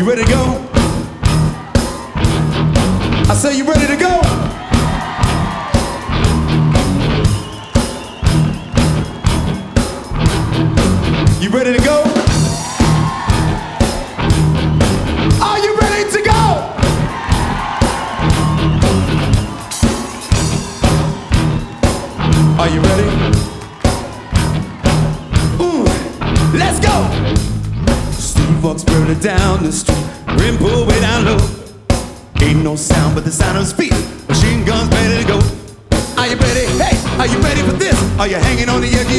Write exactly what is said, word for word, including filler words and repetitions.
You ready to go? I say you ready to go? You ready to go? Are you ready to go? Are you ready? Ooh, let's go! Steve walks further down the street, rim pull way down low. Ain't no sound but the sound of his feet. Machine guns ready to go. Are you ready? Hey, are you ready for this? Are you hanging on the edge of